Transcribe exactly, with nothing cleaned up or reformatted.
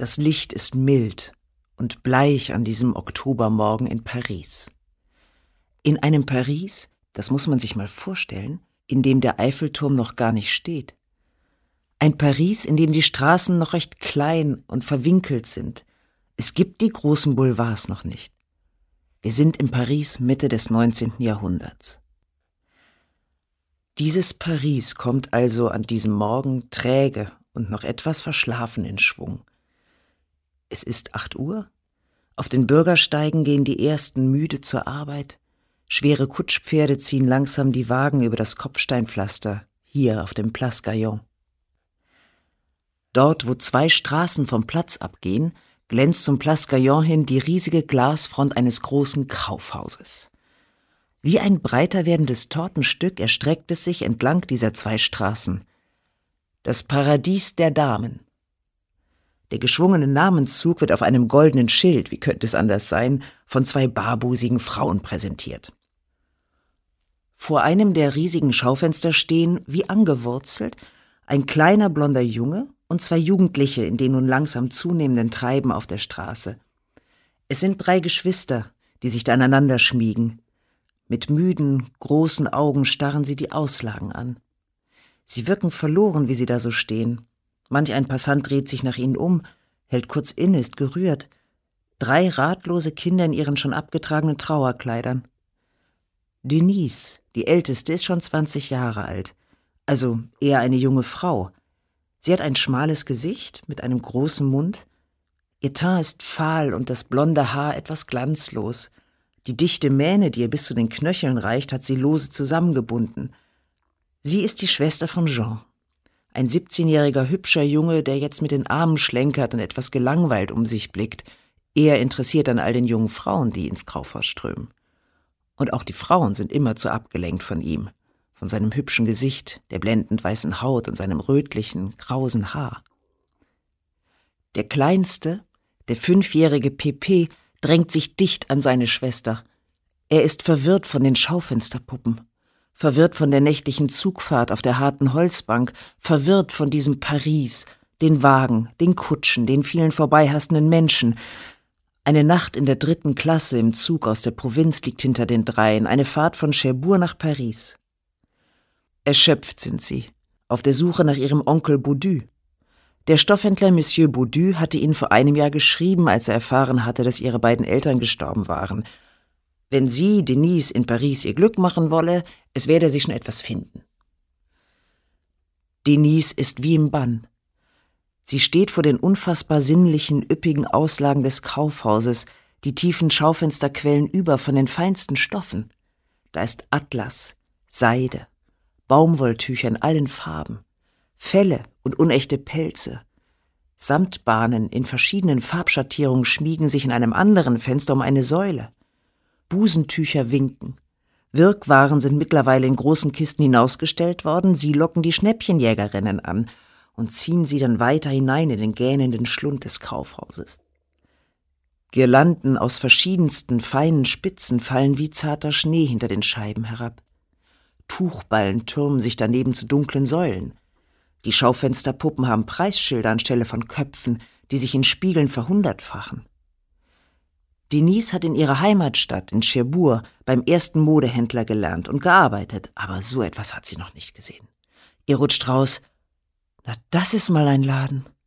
Das Licht ist mild und bleich an diesem Oktobermorgen in Paris. In einem Paris, das muss man sich mal vorstellen, in dem der Eiffelturm noch gar nicht steht. Ein Paris, in dem die Straßen noch recht klein und verwinkelt sind. Es gibt die großen Boulevards noch nicht. Wir sind in Paris Mitte des neunzehnten Jahrhunderts. Dieses Paris kommt also an diesem Morgen träge und noch etwas verschlafen in Schwung. Es ist acht Uhr. Auf den Bürgersteigen gehen die ersten müde zur Arbeit. Schwere Kutschpferde ziehen langsam die Wagen über das Kopfsteinpflaster, hier auf dem Place Gaillon. Dort, wo zwei Straßen vom Platz abgehen, glänzt zum Place Gaillon hin die riesige Glasfront eines großen Kaufhauses. Wie ein breiter werdendes Tortenstück erstreckt es sich entlang dieser zwei Straßen. Das Paradies der Damen. Der geschwungene Namenszug wird auf einem goldenen Schild, wie könnte es anders sein, von zwei barbusigen Frauen präsentiert. Vor einem der riesigen Schaufenster stehen, wie angewurzelt, ein kleiner blonder Junge und zwei Jugendliche in dem nun langsam zunehmenden Treiben auf der Straße. Es sind drei Geschwister, die sich da aneinander schmiegen. Mit müden, großen Augen starren sie die Auslagen an. Sie wirken verloren, wie sie da so stehen. Manch ein Passant dreht sich nach ihnen um, hält kurz inne, ist gerührt. Drei ratlose Kinder in ihren schon abgetragenen Trauerkleidern. Denise, die Älteste, ist schon zwanzig Jahre alt, also eher eine junge Frau. Sie hat ein schmales Gesicht mit einem großen Mund. Ihr Teint ist fahl und das blonde Haar etwas glanzlos. Die dichte Mähne, die ihr bis zu den Knöcheln reicht, hat sie lose zusammengebunden. Sie ist die Schwester von Jean. Ein siebzehnjähriger hübscher Junge, der jetzt mit den Armen schlenkert und etwas gelangweilt um sich blickt, eher interessiert an all den jungen Frauen, die ins Kaufhaus strömen. Und auch die Frauen sind immerzu abgelenkt von ihm, von seinem hübschen Gesicht, der blendend weißen Haut und seinem rötlichen, krausen Haar. Der Kleinste, der fünfjährige Pépé, drängt sich dicht an seine Schwester. Er ist verwirrt von den Schaufensterpuppen. Verwirrt von der nächtlichen Zugfahrt auf der harten Holzbank, verwirrt von diesem Paris, den Wagen, den Kutschen, den vielen vorbeihastenden Menschen. Eine Nacht in der dritten Klasse im Zug aus der Provinz liegt hinter den dreien, eine Fahrt von Cherbourg nach Paris. Erschöpft sind sie, auf der Suche nach ihrem Onkel Baudu. Der Stoffhändler Monsieur Baudu hatte ihnen vor einem Jahr geschrieben, als er erfahren hatte, dass ihre beiden Eltern gestorben waren. Wenn sie, Denise, in Paris ihr Glück machen wolle, es werde sie schon etwas finden. Denise ist wie im Bann. Sie steht vor den unfassbar sinnlichen, üppigen Auslagen des Kaufhauses, die tiefen Schaufenster quellen über von den feinsten Stoffen. Da ist Atlas, Seide, Baumwolltücher in allen Farben, Felle und unechte Pelze. Samtbahnen in verschiedenen Farbschattierungen schmiegen sich in einem anderen Fenster um eine Säule. Busentücher winken. Wirkwaren sind mittlerweile in großen Kisten hinausgestellt worden, sie locken die Schnäppchenjägerinnen an und ziehen sie dann weiter hinein in den gähnenden Schlund des Kaufhauses. Girlanden aus verschiedensten feinen Spitzen fallen wie zarter Schnee hinter den Scheiben herab. Tuchballen türmen sich daneben zu dunklen Säulen. Die Schaufensterpuppen haben Preisschilder anstelle von Köpfen, die sich in Spiegeln verhundertfachen. Denise hat in ihrer Heimatstadt, in Cherbourg, beim ersten Modehändler gelernt und gearbeitet, aber so etwas hat sie noch nicht gesehen. Ihr rutscht raus: »Na, das ist mal ein Laden.«